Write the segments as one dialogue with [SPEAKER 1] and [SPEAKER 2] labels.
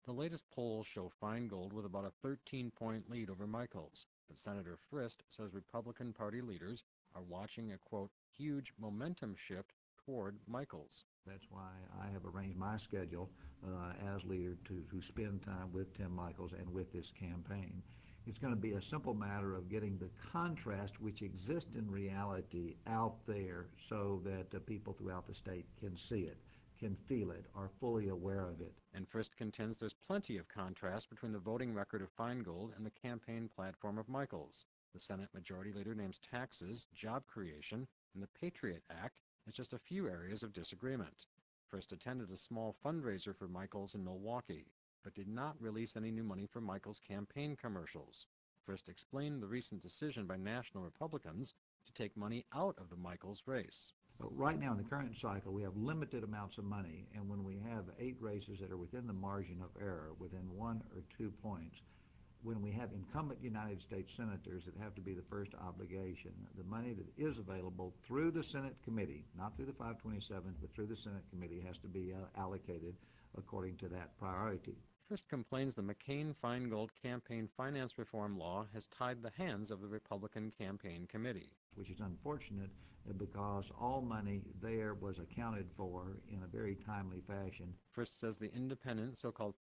[SPEAKER 1] The latest polls show Feingold with about a 13-point lead over Michels, but Senator Frist says Republican Party leaders are watching a, quote, huge momentum shift toward Michels.
[SPEAKER 2] That's why I have arranged my schedule as leader to spend time with Tim Michels and with this campaign. It's going to be a simple matter of getting the contrast which exists in reality out there so that people throughout the state can see it, can feel it, are fully aware of it.
[SPEAKER 1] And Frist contends there's plenty of contrast between the voting record of Feingold and the campaign platform of Michels. The Senate Majority Leader names taxes, job creation, and the Patriot Act as just a few areas of disagreement. Frist attended a small fundraiser for Michels in Milwaukee, but did not release any new money for Michels' campaign commercials. Frist explained the recent decision by national Republicans to take money out of the Michels race.
[SPEAKER 2] Right now in the current cycle, we have limited amounts of money, and when we have 8 races that are within the margin of error, within 1 or 2 points, when we have incumbent United States senators that have to be the first obligation, the money that is available through the Senate committee, not through the 527, but through the Senate committee, has to be allocated according to that priority.
[SPEAKER 1] Frist complains the McCain-Feingold campaign finance reform law has tied the hands of the Republican campaign committee.
[SPEAKER 2] Which is unfortunate because all money there was accounted for in a very timely fashion.
[SPEAKER 1] Frist says the independent so-called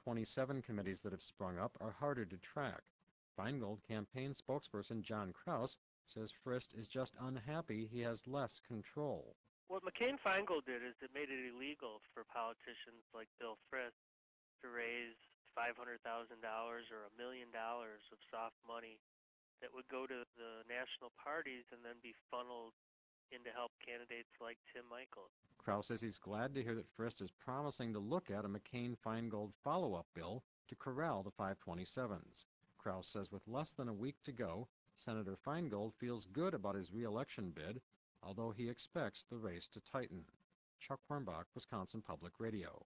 [SPEAKER 1] 527 committees that have sprung up are harder to track. Feingold campaign spokesperson John Kraus says Frist is just unhappy he has less control.
[SPEAKER 3] What McCain-Feingold did is it made it illegal for politicians like Bill Frist to raise $500,000 or $1 million of soft money that would go to the national parties and then be funneled in to help candidates like Tim Michels.
[SPEAKER 1] Kraus says he's glad to hear that Frist is promising to look at a McCain-Feingold follow-up bill to corral the 527s. Kraus says with less than a week to go, Senator Feingold feels good about his re-election bid, although he expects the race to tighten. Chuck Hornbach, Wisconsin Public Radio.